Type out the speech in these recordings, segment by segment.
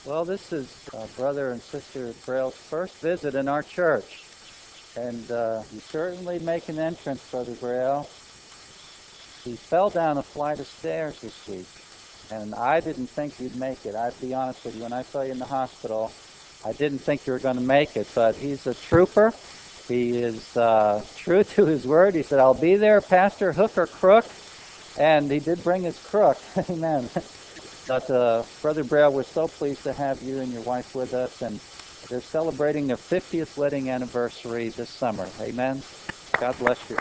Well, this is Brother and Sister Braille's first visit in our church. And you certainly make an entrance, Brother Braille. He fell down a flight of stairs this week. And I didn't think you'd make it. I'd be honest with you. When I saw you in the hospital, I didn't think you were going to make it. But he's a trooper. He is true to his word. He said, I'll be there, Pastor, hook or crook. And he did bring his crook. Amen. But Brother Braille, we're so pleased to have you and your wife with us, and they're celebrating their 50th wedding anniversary this summer. Amen. God bless you.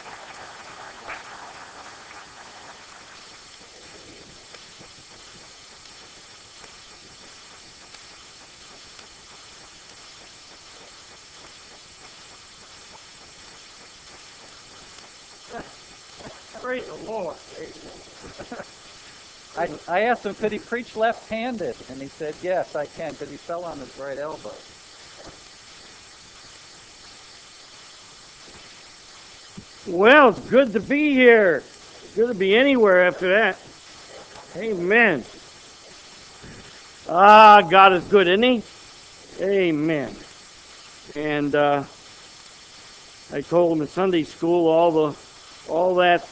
Praise the Lord. I asked him, could he preach left-handed? And he said, yes, I can, because he fell on his right elbow. Well, it's good to be here. Good to be anywhere after that. Amen. God is good, isn't he? Amen. And I told him in Sunday school all that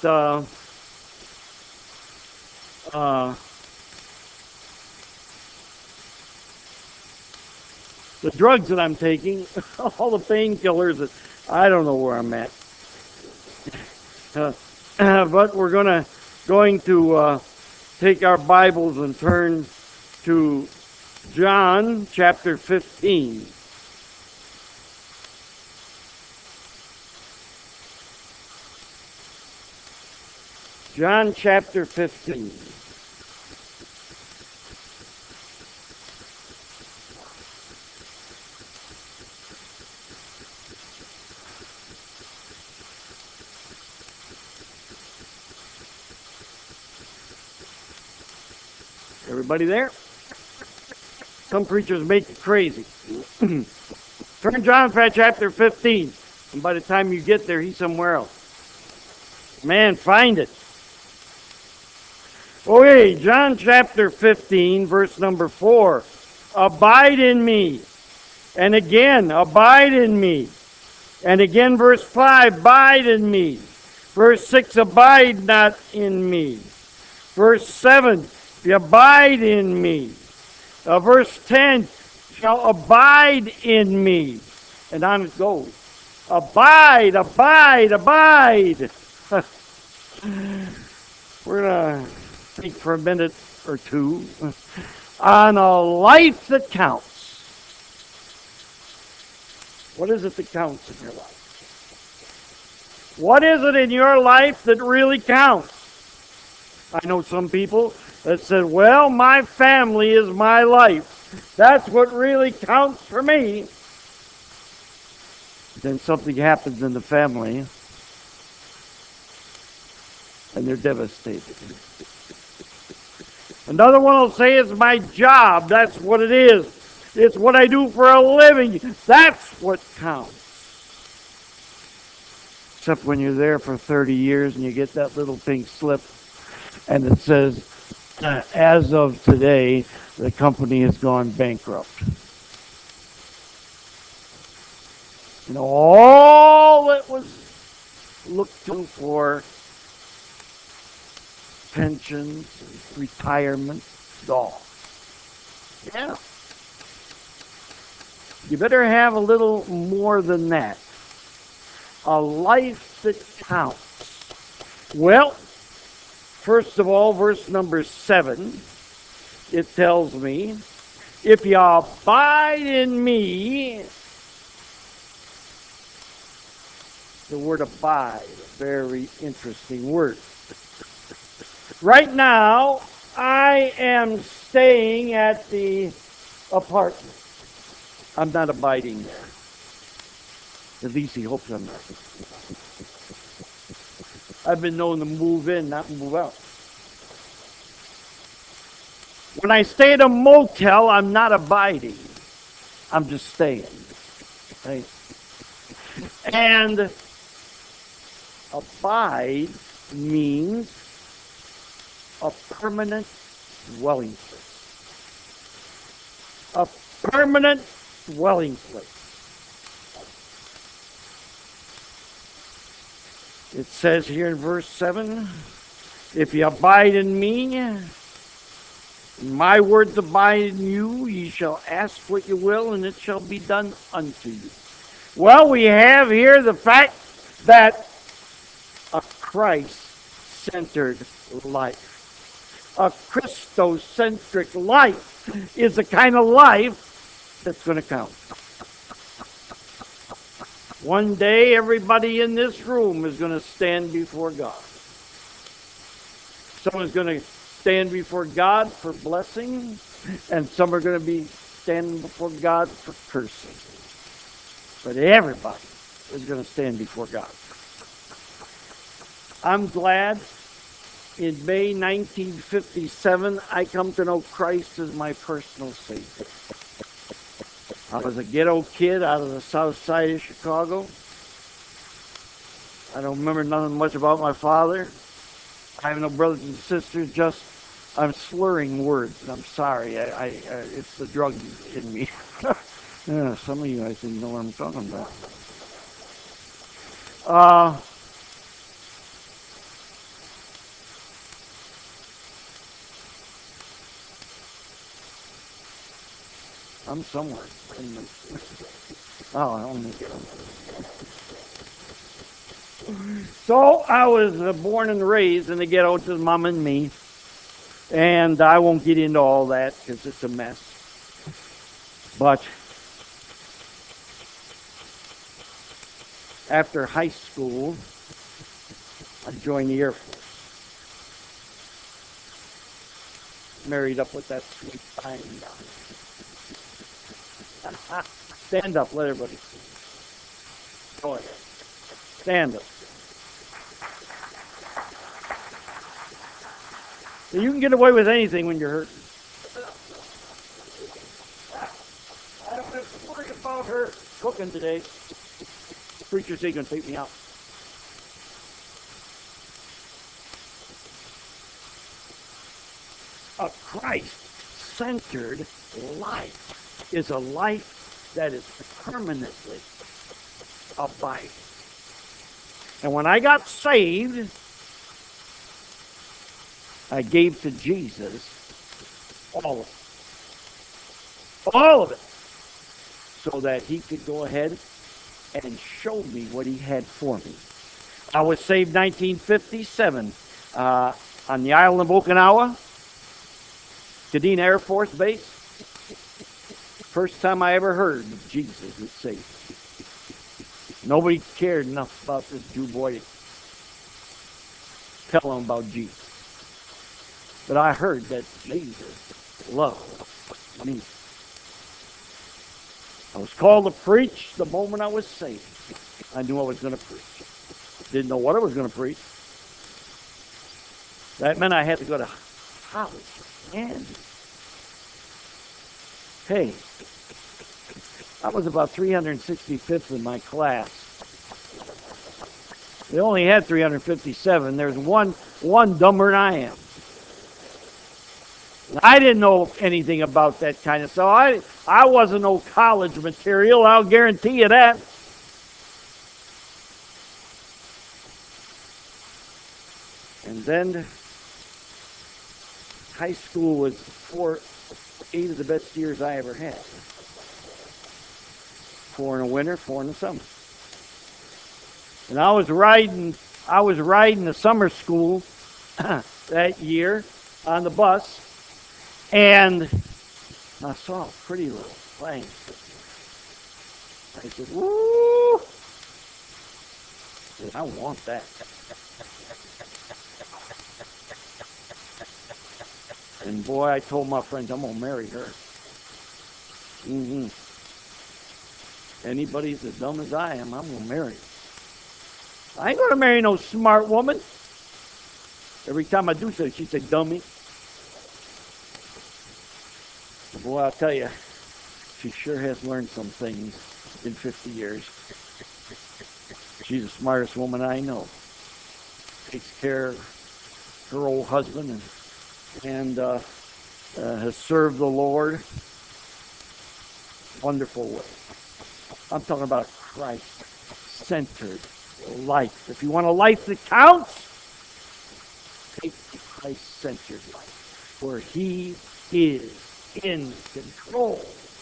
the drugs that I'm taking, all the painkillers. That I don't know where I'm at. But we're going to take our Bibles and turn to John chapter 15. John chapter 15. Everybody there? Some preachers make it crazy. Turn John chapter 15. And by the time you get there, he's somewhere else. Man, find it. Okay, John chapter 15, verse number 4. Abide in me. And again, abide in me. And again, verse 5, abide in me. Verse 6, abide not in me. Verse 7, abide in me. Verse 10, shall abide in me. And on it goes. Abide, abide, abide. We're going to think for a minute or two on a life that counts. What is it that counts in your life? What is it in your life that really counts? I know some people that said, well, my family is my life. That's what really counts for me. Then something happens in the family, and they're devastated. Another one will say, it's my job. That's what it is. It's what I do for a living. That's what counts. Except when you're there for 30 years and you get that little pink slip and it says, as of today, the company has gone bankrupt. You know, all that was looked to for pensions, retirement, gone. Yeah. You better have a little more than that. A life that counts. Well, first of all, verse number 7, it tells me, if you abide in me, the word abide, very interesting word. Right now, I am staying at the apartment. I'm not abiding there. At least he hopes I'm not. I've been known to move in, not move out. When I stay at a motel, I'm not abiding. I'm just staying. Right? And abide means a permanent dwelling place. a permanent dwelling place. It says here in verse 7, if you abide in me, and my words abide in you, ye shall ask what you will, and it shall be done unto you. Well, we have here the fact that a Christ-centered life, a Christocentric life, is the kind of life that's going to count. One day, everybody in this room is going to stand before God. Someone's going to stand before God for blessing, and some are going to be standing before God for cursing. But everybody is going to stand before God. I'm glad in May 1957 I come to know Christ as my personal Savior. I was a ghetto kid out of the south side of Chicago. I don't remember nothing much about my father. I have no brothers and sisters, just I'm slurring words, and I'm sorry. It's the drug in me. Yeah, some of you, I think, know what I'm talking about. I'm somewhere. Oh, I don't need to. So I was born and raised in the ghetto to mom and me, and I won't get into all that because it's a mess. But after high school, I joined the Air Force. Married up with that sweet time. Stand up, let everybody see. Go ahead. Stand up. You can get away with anything when you're hurt. I don't have to worry about her cooking today. The preacher said he's going to take me out. A Christ-centered life is a life that is permanently abiding. And when I got saved, I gave to Jesus all of it. All of it. So that he could go ahead and show me what he had for me. I was saved 1957 on the island of Okinawa, Kadena Air Force Base. First time I ever heard that Jesus was saved. Nobody cared enough about this Jew boy to tell him about Jesus. But I heard that Jesus loved me. I was called to preach the moment I was saved. I knew I was going to preach. Didn't know what I was going to preach. That meant I had to go to college. And hey, I was about 365th in my class. They only had 357. There's one dumber than I am. I didn't know anything about that kind of stuff. I wasn't no college material, I'll guarantee you that. And then high school was 8 of the best years I ever had. 4 in the winter, 4 in the summer. And I was riding the summer school that year on the bus, and I saw a pretty little plane. I said, "Woo! I want that." And boy, I told my friends, I'm gonna marry her. Anybody's as dumb as I am, I'm gonna marry her. I ain't gonna marry no smart woman. Every time I do so, she said, "Dummy." Boy, I'll tell you, she sure has learned some things in 50 years. She's the smartest woman I know. Takes care of her old husband and has served the Lord. wonderful way. I'm talking about a Christ-centered life. If you want a life that counts, take the Christ-centered life, where He is in control.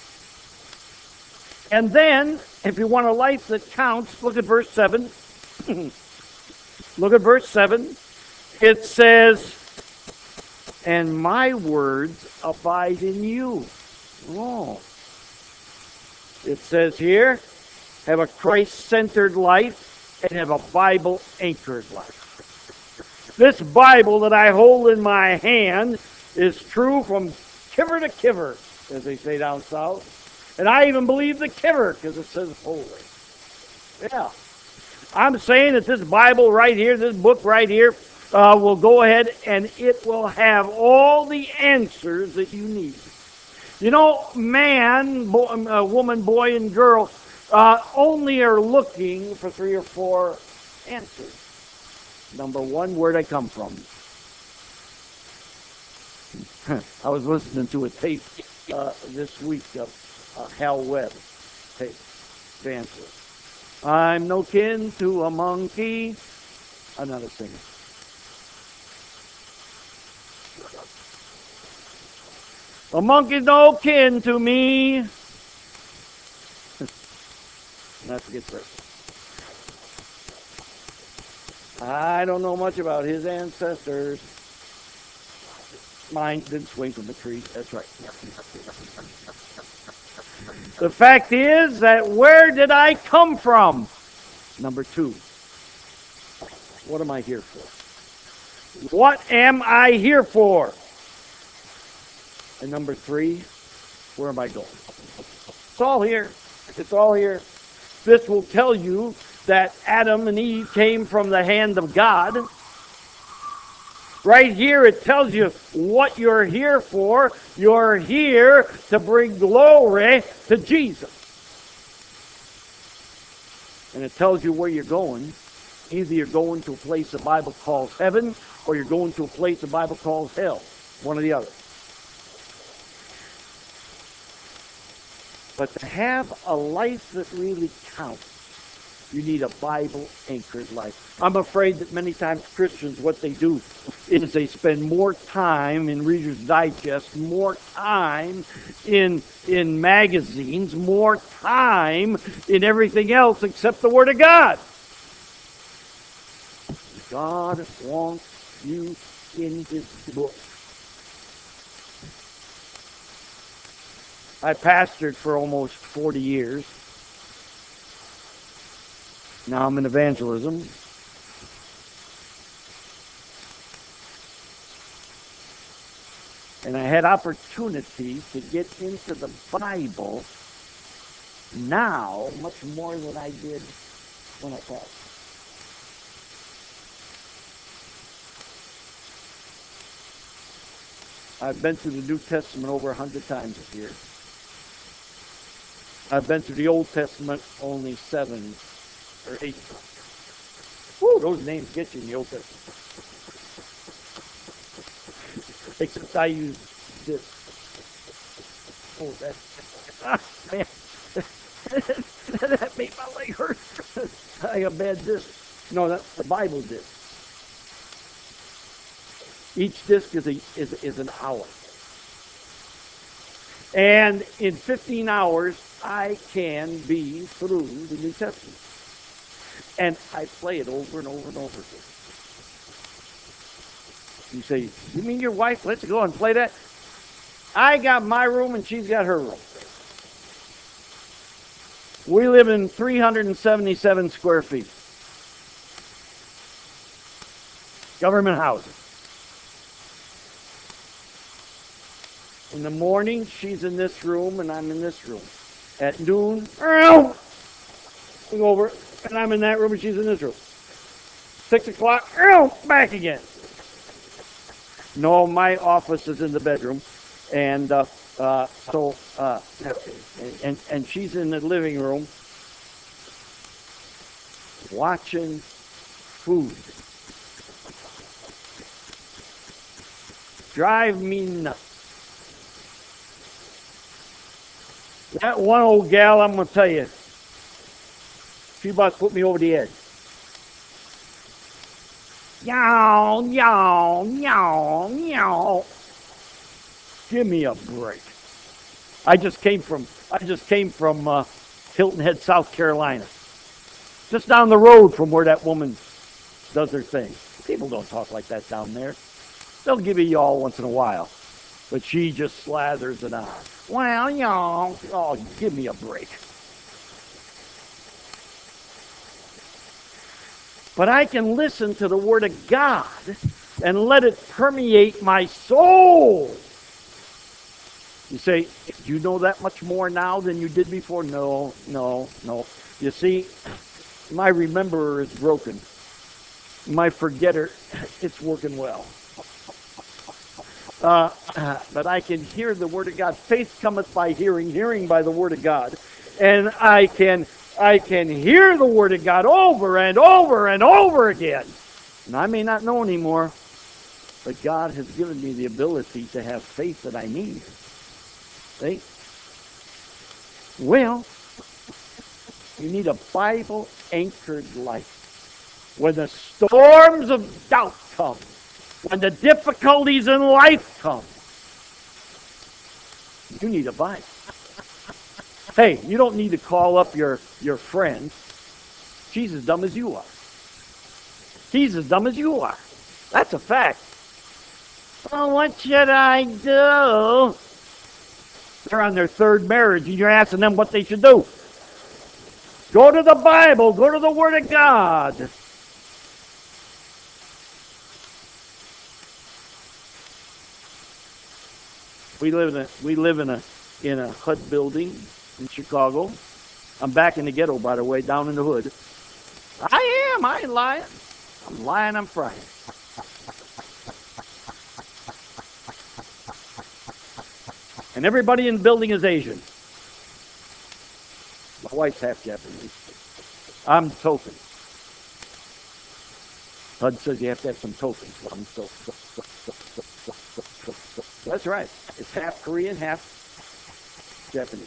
And then, if you want a life that counts, look at verse 7. Look at verse 7. It says, and my words abide in you. Oh. It says here, have a Christ-centered life and have a Bible-anchored life. This Bible that I hold in my hand is true from kiver to kiver, as they say down south. And I even believe the kiver because it says holy. Yeah. I'm saying that this Bible right here, this book right here, will go ahead and it will have all the answers that you need. You know, man, woman, boy, and girl only are looking for 3 or 4 answers. Number one, where'd I come from? I was listening to a tape this week of Hal Webb tape, evangelist. I'm no kin to a monkey. I'm not a singer. A monkey's no kin to me. That's a good verse. I don't know much about his ancestors. Mine didn't swing from the tree. That's right. The fact is that where did I come from? Number 2. What am I here for? What am I here for? And number 3, where am I going? It's all here. It's all here. This will tell you that Adam and Eve came from the hand of God. Right here it tells you what you're here for. You're here to bring glory to Jesus. And it tells you where you're going. Either you're going to a place the Bible calls heaven, or you're going to a place the Bible calls hell. One or the other. But to have a life that really counts, you need a Bible-anchored life. I'm afraid that many times Christians, what they do is they spend more time in Reader's Digest, more time in magazines, more time in everything else except the Word of God. God wants you in His book. I pastored for almost 40 years. Now I'm in evangelism. And I had opportunity to get into the Bible now much more than I did when I pastored. I've been through the New Testament over 100 times this year. I've been through the Old Testament only 7 or 8 times. Woo, those names get you in the Old Testament. Except I use this. Oh, man. That made my leg hurt. I got bad disc. No, that's the Bible disc. Each disc is an hour. And in 15 hours, I can be through the New Testament. And I play it over and over and over again. You say, you mean your wife lets you go and play that? I got my room and she's got her room. We live in 377 square feet. Government housing. In the morning, she's in this room and I'm in this room. At noon, we go over and I'm in that room and she's in this room. 6 o'clock, back again. No, my office is in the bedroom, and and she's in the living room watching food. Drive me nuts. That one old gal, I'm going to tell you, she about to put me over the edge. Yow, yow, yow, yow. Give me a break. I just came from Hilton Head, South Carolina. Just down the road from where that woman does her thing. People don't talk like that down there. They'll give you y'all once in a while. But she just slathers it on. Well, y'all, oh, give me a break. But I can listen to the Word of God and let it permeate my soul. You say, do you know that much more now than you did before? No. You see, my rememberer is broken. My forgetter, it's working well. But I can hear the Word of God. Faith cometh by hearing, hearing by the Word of God. And I can hear the Word of God over and over and over again. And I may not know anymore, but God has given me the ability to have faith that I need. See? Well, you need a Bible-anchored life. When the storms of doubt come, when the difficulties in life come, you need a Bible. Hey, you don't need to call up your friend. She's as dumb as you are. He's as dumb as you are. That's a fact. Well, what should I do? They're on their third marriage, and you're asking them what they should do. Go to the Bible. Go to the Word of God. We live in a HUD building in Chicago. I'm back in the ghetto, by the way, down in the hood. I am. I ain't lying. I'm lying. I'm frying. And everybody in the building is Asian. My wife's half Japanese. I'm token. HUD says you have to have some tokens. That's right. It's half Korean, half Japanese.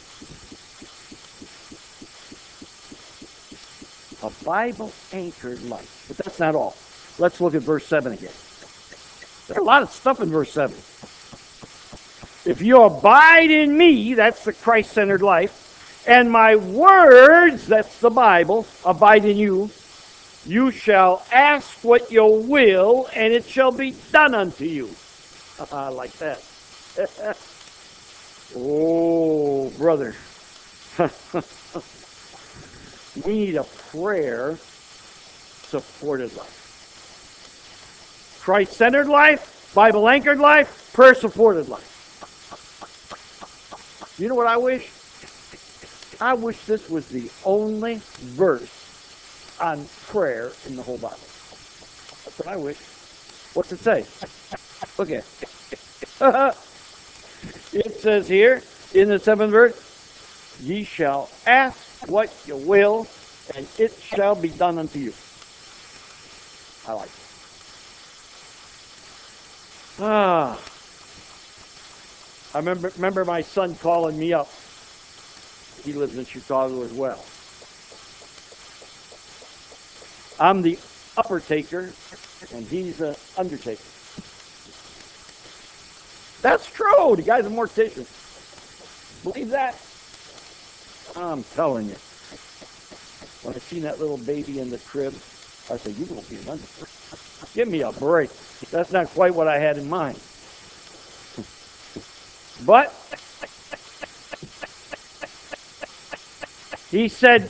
A Bible-anchored life. But that's not all. Let's look at verse 7 again. There's a lot of stuff in verse 7. If you abide in me, that's the Christ-centered life, and my words, that's the Bible, abide in you, you shall ask what you will, and it shall be done unto you. Like that. Oh, brother. We need a prayer-supported life. Christ-centered life, Bible-anchored life, prayer-supported life. You know what I wish? I wish this was the only verse on prayer in the whole Bible. That's what I wish. What's it say? Look at it. It says here in the 7th verse, ye shall ask what you will, and it shall be done unto you. I like it. I remember my son calling me up. He lives in Chicago as well. I'm the upper taker, and he's an undertaker. That's true. The guy's a mortician. Believe that? I'm telling you. When I seen that little baby in the crib, I said, you're going to be an undertaker. Give me a break. That's not quite what I had in mind. But he said,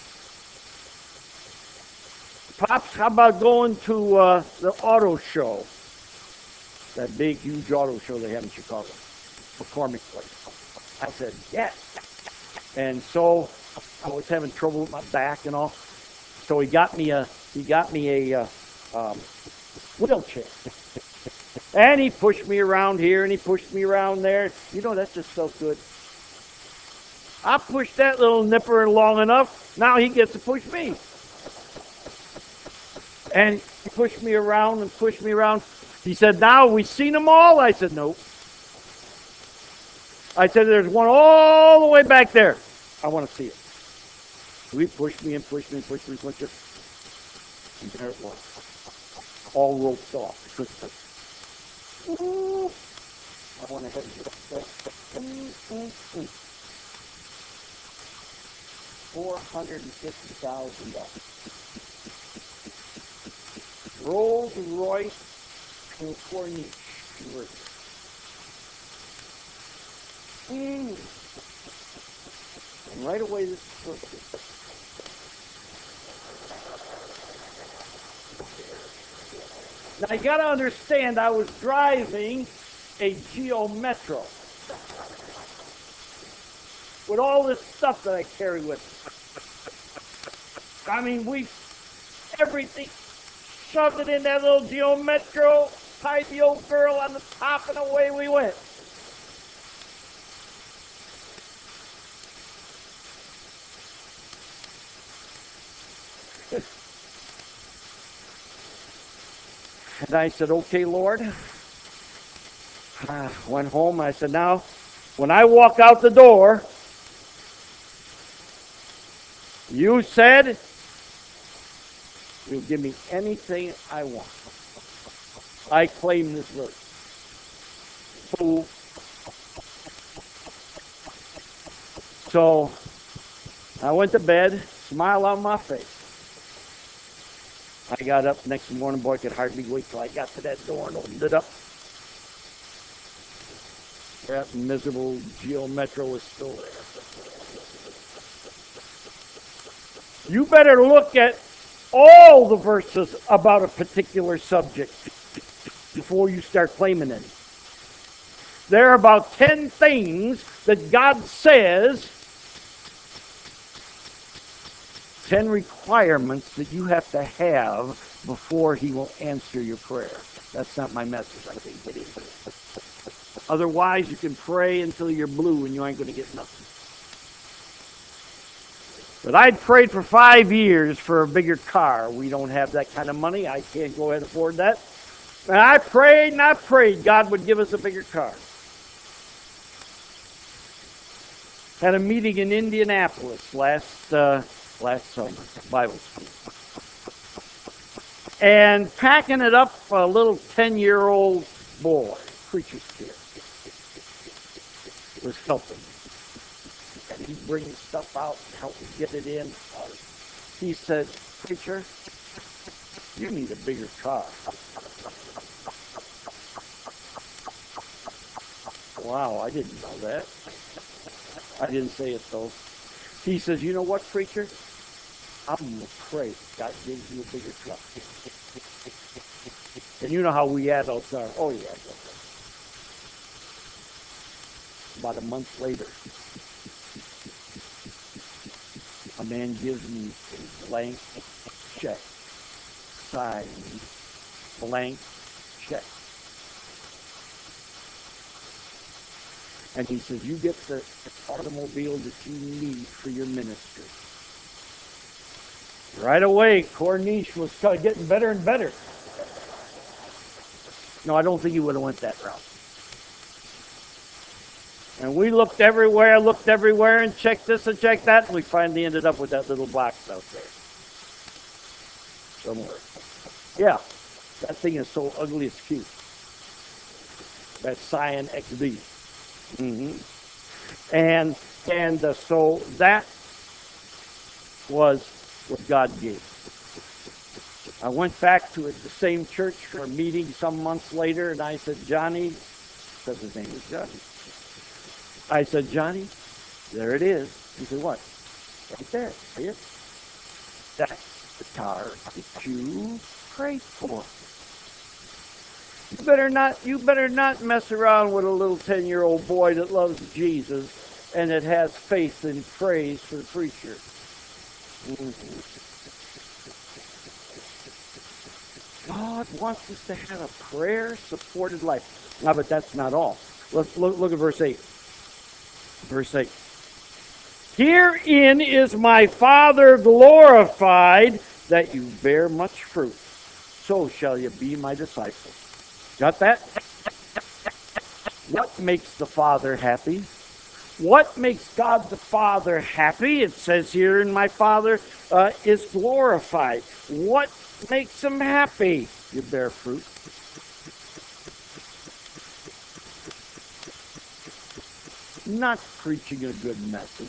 Pops, how about going to the auto show? That big, huge auto show they have in Chicago, McCormick Place. I said, yes. And so I was having trouble with my back and all. So he got me a wheelchair. And he pushed me around here and he pushed me around there. You know, that just felt good. I pushed that little nipper long enough. Now he gets to push me. And he pushed me around and pushed me around. He said, now we seen them all? I said, nope. I said, there's one all the way back there. I want to see it. He pushed me and pushed me and pushed me and pushed it. And there it was. All roped off. I went ahead and $450,000. Rolls Royce to Corniche conversion. And right away this is first. Now you got to understand, I was driving a Geo Metro with all this stuff that I carry with me. I mean, everything, shoved it in that little Geo Metro, tied the old girl on the top, and away we went. And I said, okay, Lord. Went home. I said, now, when I walk out the door, you said you'll give me anything I want. I claim this verse. So I went to bed, smile on my face. I got up next morning, boy, I could hardly wait till I got to that door and opened it up. That miserable Geo Metro was still there. You better look at all the verses about a particular subject before you start claiming it. There are about 10 things that God says, 10 requirements that you have to have before he will answer your prayer. That's not my message. I think it is. Otherwise, you can pray until you're blue and you ain't going to get nothing. But I'd prayed for 5 years for a bigger car. We don't have that kind of money. I can't go ahead and afford that. And I prayed God would give us a bigger car. Had a meeting in Indianapolis last summer, Bible school. And packing it up, a little 10-year-old boy, preacher's kid, was helping. And he'd bring stuff out and help me get it in. He said, preacher, you need a bigger car. Wow, I didn't know that. I didn't say it though. He says, you know what, preacher? I'm going to pray God gives you a bigger truck. And you know how we adults are. Oh, yeah. About a month later, a man gives me a blank check. Signed blank check. And he says, you get the automobile that you need for your ministry. Right away, Corniche was getting better and better. No, I don't think he would have went that route. And we looked everywhere, and checked this and checked that, and we finally ended up with that little box out there. Somewhere. Yeah, that thing is so ugly it's cute. That Scion XB. And so that was what God gave. I went back to the same church for a meeting some months later, and I said, Johnny, because his name was Johnny. I said, Johnny, there it is. He said, what? Right there. See it? That's the car that you prayed for. You better not mess around with a little 10-year-old boy that loves Jesus and that has faith and praise for the preacher. God wants us to have a prayer-supported life. Now, but that's not all. Look at verse 8. Verse 8. Herein is my Father glorified, that you bear much fruit. So shall you be my disciples. Got that? What makes the Father happy? What makes God the Father happy? It says here, "And my Father is glorified." What makes him happy? You bear fruit. Not preaching a good message.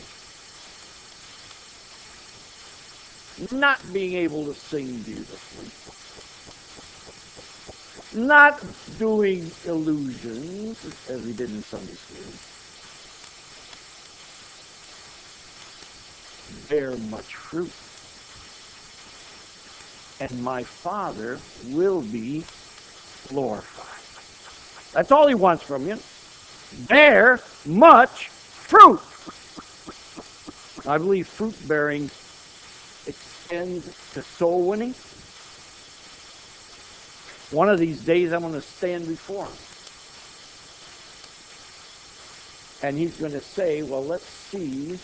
Not being able to sing beautifully. Not doing illusions as we did in Sunday school. Bear much fruit. And my Father will be glorified. That's all he wants from you. Bear much fruit. I believe fruit bearing extends to soul winning. One of these days I'm going to stand before him. And he's going to say, well, let's see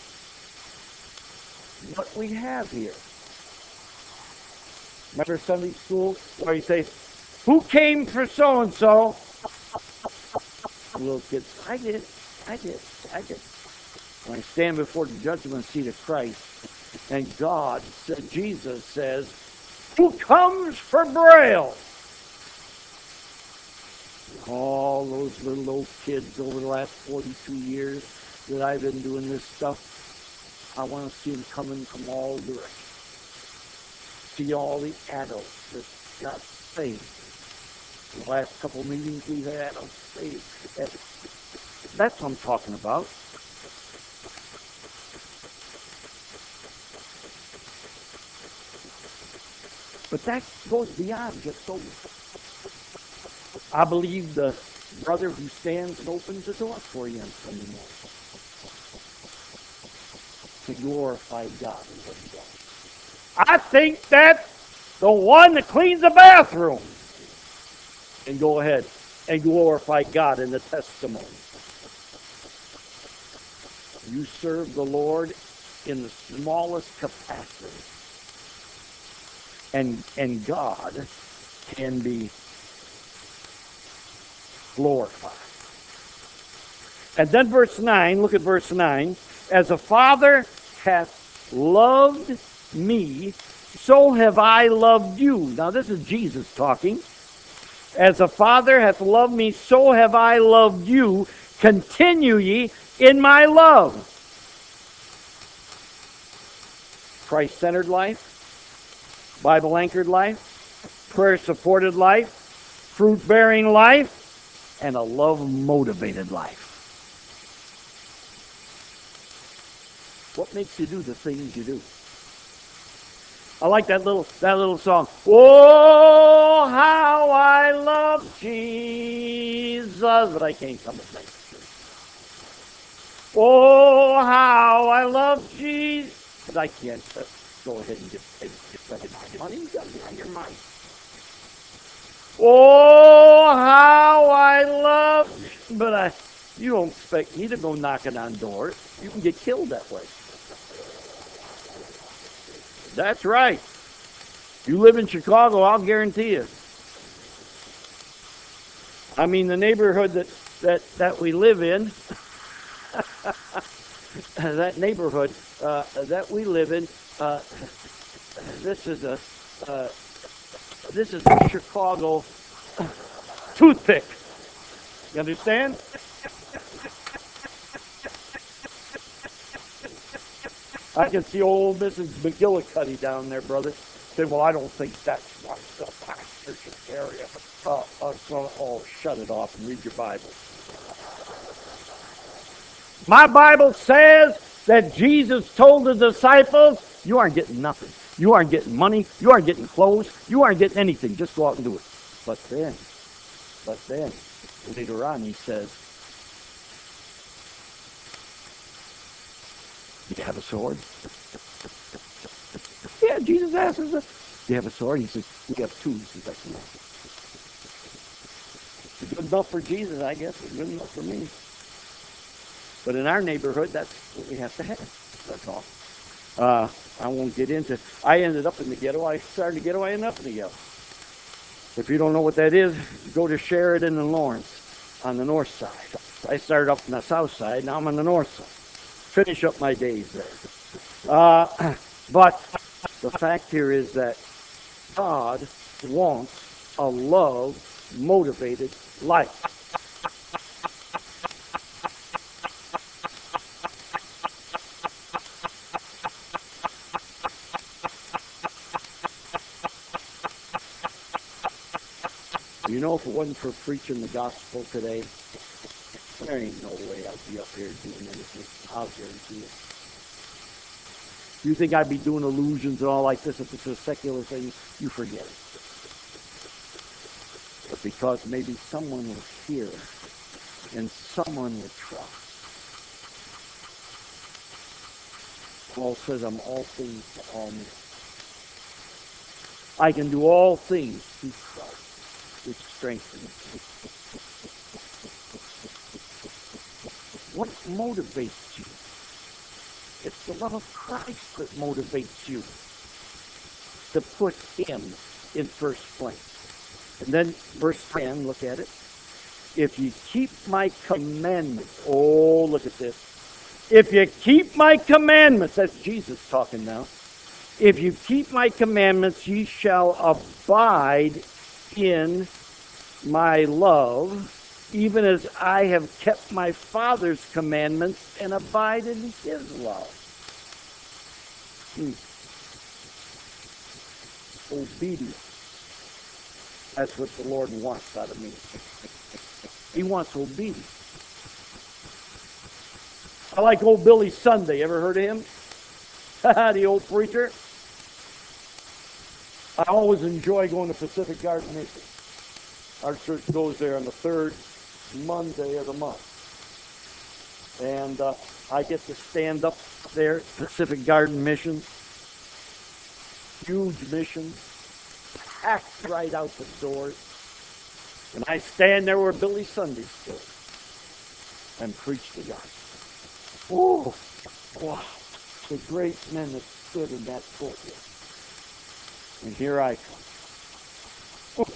what we have here. Remember Sunday school where you say, who came for so-and-so? Little kids, I did. When I stand before the judgment seat of Christ, and God, Jesus says, who comes for Braille? All those little old kids over the last 42 years that I've been doing this stuff, I want to see them coming from all directions. See all the adults that got saved. The last couple meetings we've had, I'm saved. That's what I'm talking about. But that goes beyond just soul. I believe the brother who stands and opens the door for you on Sunday morning to glorify God. I think that's the one that cleans the bathroom. And go ahead and glorify God in the testimony. You serve the Lord in the smallest capacity. And God can be glorified. And then verse 9, look at verse 9. As a Father hath loved me, so have I loved you. Now this is Jesus talking. As a Father hath loved me, so have I loved you. Continue ye in my love. Christ-centered life, Bible-anchored life, prayer-supported life, fruit-bearing life, and a love-motivated life. What makes you do the things you do? I like that little song. Oh, how I love Jesus, but I can't come to sing. Oh, how I love Jesus. But I can't go ahead and get money. You got to be on your mind. Oh, how I love. But you don't expect me to go knocking on doors. You can get killed that way. That's right. You live in Chicago, I'll guarantee you. I mean, the neighborhood that we live in, that neighborhood that we live in, this is a Chicago toothpick. You understand? I can see old Mrs. McGillicuddy down there, brother. Say, well, I don't think that's what the pastor should carry. Oh, shut it off and read your Bible. My Bible says that Jesus told the disciples, you aren't getting nothing. You aren't getting money. You aren't getting clothes. You aren't getting anything. Just go out and do it. But then, later on he says, do you have a sword? Yeah, Jesus asks us, do you have a sword? He says, we have two. He says, that's enough. It's good enough for Jesus, I guess. It's good enough for me. But in our neighborhood, that's what we have to have. That's all. I won't get into it. I ended up in the ghetto. I started the ghetto. I ended up in the ghetto. If you don't know what that is, go to Sheridan and Lawrence on the north side. I started up in the south side. Now I'm on the north side. Finish up my days there. But the fact here is that God wants a love-motivated life. You know, if it wasn't for preaching the gospel today, there ain't no way I'd be up here doing anything. I'll guarantee it. You think I'd be doing illusions and all like this if it's a secular thing? You forget it. But because maybe someone will hear and someone will trust. Paul says, I'm all things to all men. I can do all things through Christ, which strengthens me. What motivates you? It's the love of Christ that motivates you to put him in first place. And then verse 10, look at it. If you keep my commandments, oh, look at this. If you keep my commandments, that's Jesus talking now. If you keep my commandments, ye shall abide in my love, even as I have kept my Father's commandments and abide in his love. Obedience. That's what the Lord wants out of me. He wants obedience. I like old Billy Sunday. Ever heard of him? The old preacher. I always enjoy going to Pacific Garden Mission. Our church goes there on the third Monday of the month. And I get to stand up there at Pacific Garden Mission. Huge mission. Packed right out the doors. And I stand there where Billy Sunday stood and preach the gospel. Oh, wow. The great men that stood in that pulpit. And here I come. Oh.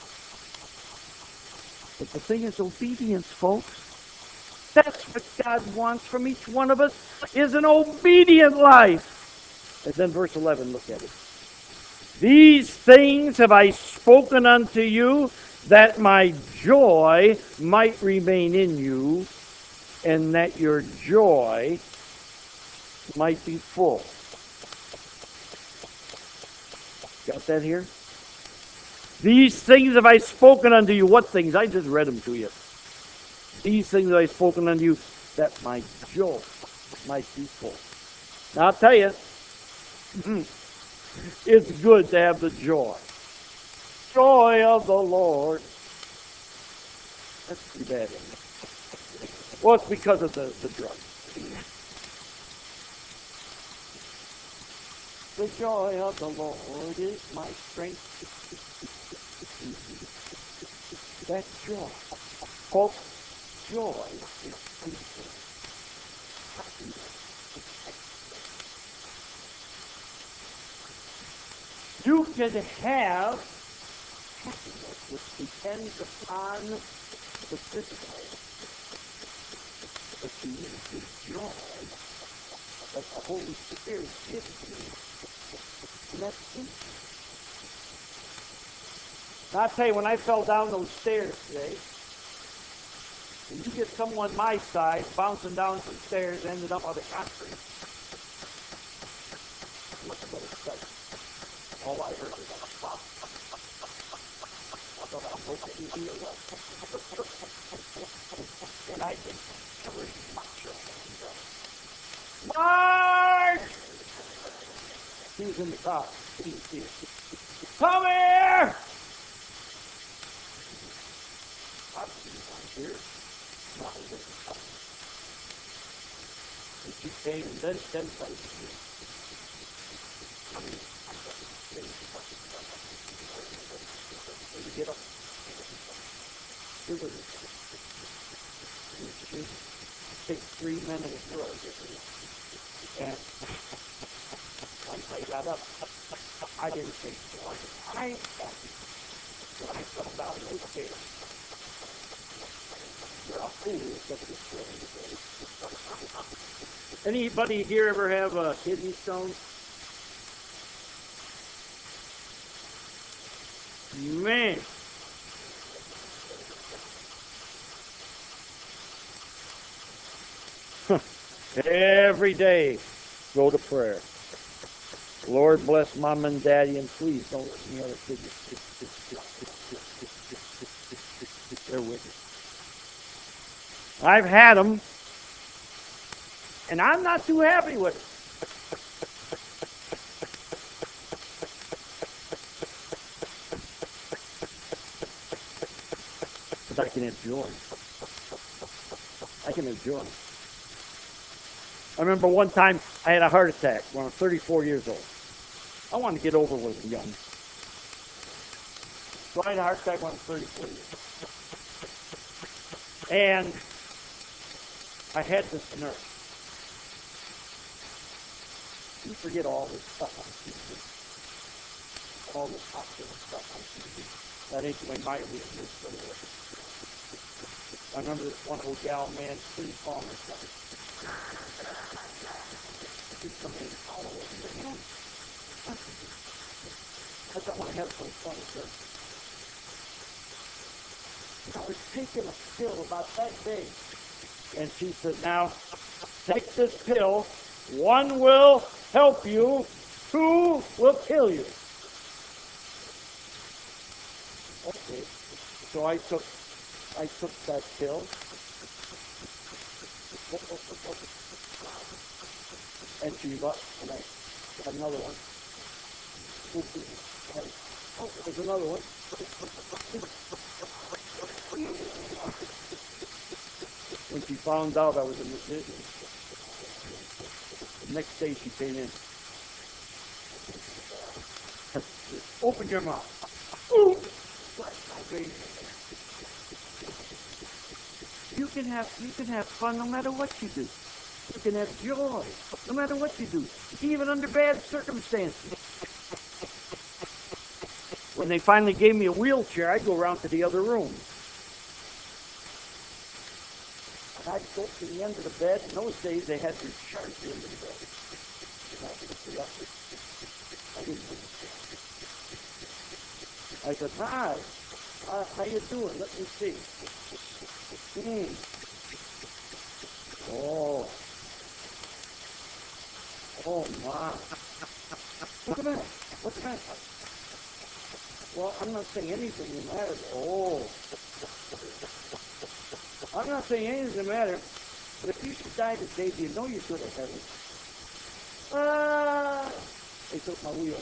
But the thing is obedience, folks. That's what God wants from each one of us, is an obedient life. And then verse 11, look at it. These things have I spoken unto you, that my joy might remain in you, and that your joy might be full. Got that here? These things have I spoken unto you. What things? I just read them to you. These things have I spoken unto you, that my joy might be full. Now I'll tell you, it's good to have the joy. Joy of the Lord. That's too bad. Well, it's because of the drugs. The joy of the Lord is my strength. That joy. Folks, joy is peaceful. You can have happiness which depends upon the physical, but you need the joy that the Holy Spirit gives you. And that's peace. Now, I'll tell you, when I fell down those stairs today, and you get someone my size bouncing down some stairs, ended up on the concrete. What's the better sight? All I heard was a pop. I thought I was hoping to heal up. And I just covered my chest. Mark! He was in the car. He was here. Come here! I'm here. And she came and then prayed. And get up. It was take 3 minutes to grow. And once I got up, I didn't think so. I happy when I fell down those stairs. Anybody here ever have a kidney stone? Man. Every day, go to prayer. Lord bless mom and daddy, and please don't let me have a kidney. They're with me. I've had them, and I'm not too happy with it. But I can have joy. I can have joy. I remember one time I had a heart attack when I was 34 years old. I wanted to get over with young. So I had a heart attack when I was 34 years old. And I had this nurse. You forget all this stuff on TV. All this hospital stuff on TV. That ain't the way my research goes. I remember this one old gal, man, pretty calm and stuff. She'd come in and call over and say, man, I thought I want to have some fun, sir. I was taking a pill about that big. And she said, now, take this pill. 1 will help you. 2 will kill you. Okay. So I took that pill. And she got, and I had another one. Oh, there's another one. When she found out I was a musician, the next day she came in. Open your mouth. Ooh. You can have fun no matter what you do. You can have joy no matter what you do, even under bad circumstances. When they finally gave me a wheelchair, I'd go around to the other room. And I'd go to the end of the bed. In those days, they had this chart in the bed. I said, hi, how you doing? Let me see. Oh my. Look at that. What's that? Well, I'm not saying anything that matters. I'm not saying anything that matters. But if you should die today, do you know you go to heaven? They took my wheel.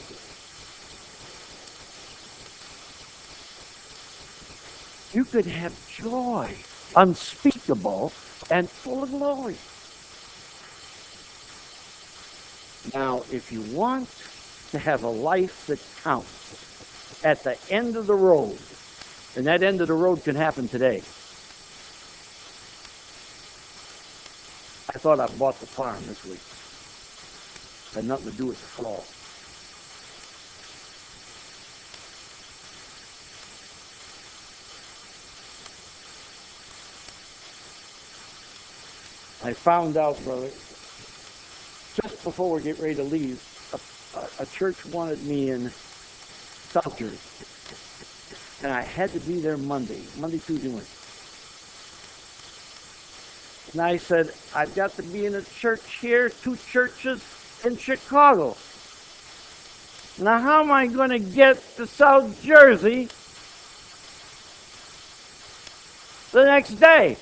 You could have joy, unspeakable and full of glory. Now, if you want to have a life that counts at the end of the road, and that end of the road can happen today. I thought I bought the farm this week. It had nothing to do with the fall. I found out, brother, just before we get ready to leave, a church wanted me in South Jersey. And I had to be there Monday, Tuesday, Wednesday. And I said, I've got to be in a church here, 2 churches in Chicago. Now, how am I going to get to South Jersey the next day?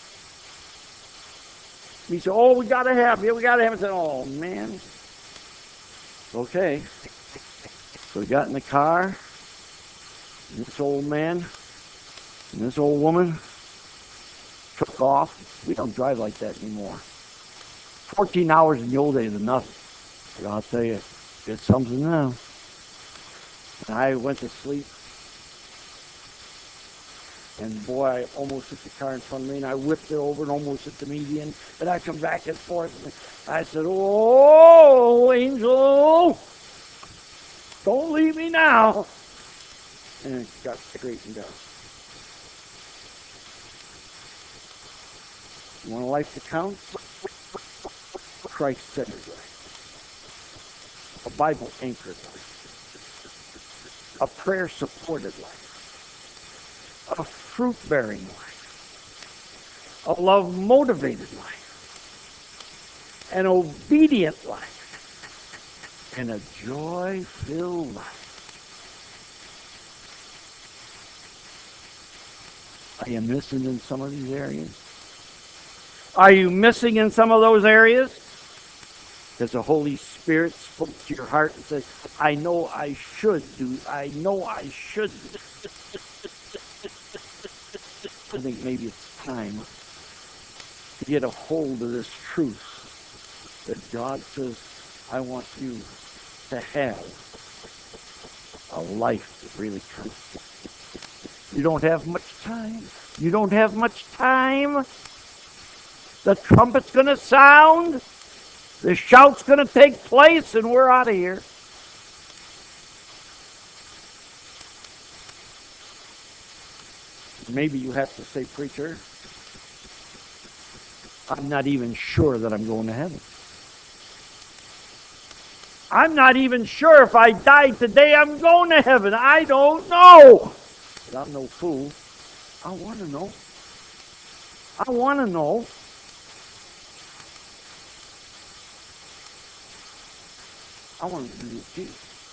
He said, we got to have it. I said, oh, man. Okay. So we got in the car, and this old man and this old woman took off. We don't drive like that anymore. 14 hours in the old days is nothing. But I'll tell you, it's something now. And I went to sleep. And boy, I almost hit the car in front of me, and I whipped it over and almost hit the median. And I come back and forth, and I said, oh, angel, don't leave me now. And it got straightened out. You want a life that counts? Christ-centered life. A Bible-anchored life. A prayer-supported life. A fruit-bearing life. A love-motivated life. An obedient life. And a joy-filled life. Are you missing in some of these areas? Are you missing in some of those areas? Because the Holy Spirit spoke to your heart and says, I know I should do. I think maybe it's time to get a hold of this truth that God says, I want you to have a life that really counts. You don't have much time. You don't have much time. The trumpet's going to sound. The shout's going to take place, and we're out of here. Maybe you have to say, preacher, I'm not even sure that I'm going to heaven. I'm not even sure if I die today I'm going to heaven. I don't know. But I'm no fool. I want to know. I want to know. I want to be with Jesus.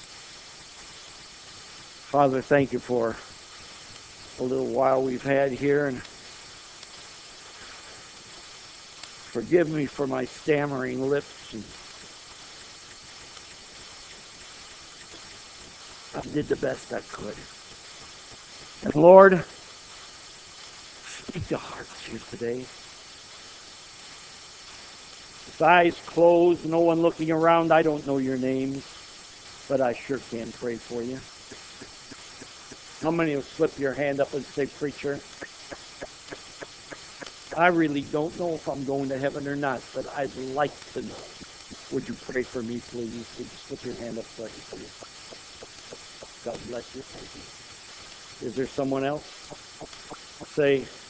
Father, thank you for a little while we've had here, and forgive me for my stammering lips. And I did the best I could. And Lord, speak to hearts here today. With eyes closed, no one looking around, I don't know your names, but I sure can pray for you. How many will slip your hand up and say, preacher, I really don't know if I'm going to heaven or not, but I'd like to know. Would you pray for me, please? Would you slip your hand up so I can see it? God bless you. Is there someone else? Say,